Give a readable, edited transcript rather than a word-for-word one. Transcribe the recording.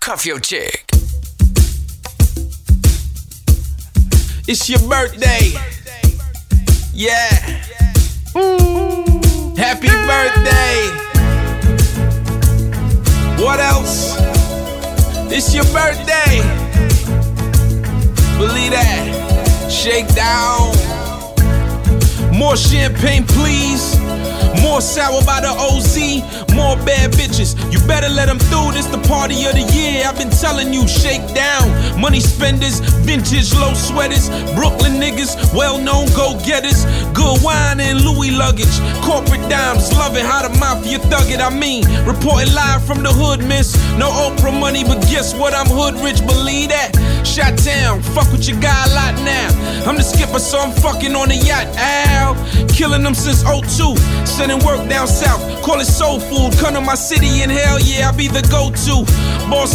Cuff your chick. It's your birthday. Yeah. Happy birthday. What else? It's your birthday. Believe that. Shake down. More champagne, please. More sour by the OZ. More bad bitches. You better let them through. This the party of the year. I've been telling you, shake down. Money spenders, vintage low sweaters. Brooklyn niggas, well-known go-getters. Good wine and Louis luggage. Corporate dimes, loving how the mafia thug it. I mean, reporting live from the hood, miss. No Oprah money, but guess what? I'm hood rich, believe that. Shot town, fuck with your guy a lot now. I'm the skipper, so I'm fucking on the yacht. Ow, killing them since 02. Sending work down south, call it soul food. Come to my city and hell yeah, I be the go-to. Boss